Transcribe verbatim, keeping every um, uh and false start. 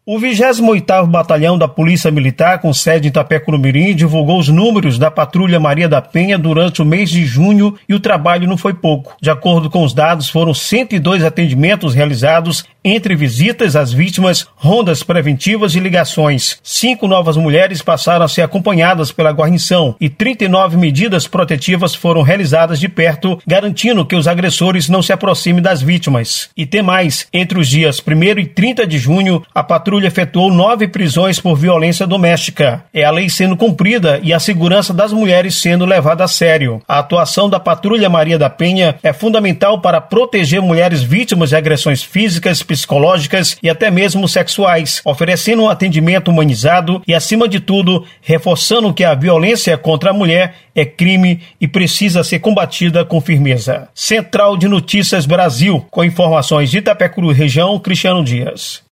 O vigésimo oitavo Batalhão da Polícia Militar, com sede em Itapecuru-Mirim, divulgou os números da Patrulha Maria da Penha durante o mês de junho e o trabalho não foi pouco. De acordo com os dados, foram cento e dois atendimentos realizados entre visitas às vítimas, rondas preventivas e ligações. Cinco novas mulheres passaram a ser acompanhadas pela guarnição e trinta e nove medidas protetivas foram realizadas de perto, garantindo que os agressores não se aproximem das vítimas. E tem mais, entre os dias primeiro e trinta de junho, a patrulha efetuou nove prisões por violência doméstica. É a lei sendo cumprida e a segurança das mulheres sendo levada a sério. A atuação da Patrulha Maria da Penha é fundamental para proteger mulheres vítimas de agressões físicas, psicológicas e até mesmo sexuais, oferecendo um atendimento humanizado e, acima de tudo, reforçando que a violência contra a mulher é crime e precisa ser combatida com firmeza. Central de Notícias Brasil, com informações de Itapecuru região, Cristiano Dias.